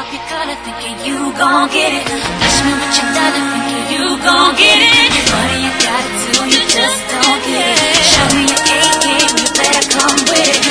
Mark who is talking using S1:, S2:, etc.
S1: off your collar, thinking you gon' get it. Flash me with your dollar, thinking you gon' get it. Money you got it too, you just don't get it. Show me your A game, you better come with it.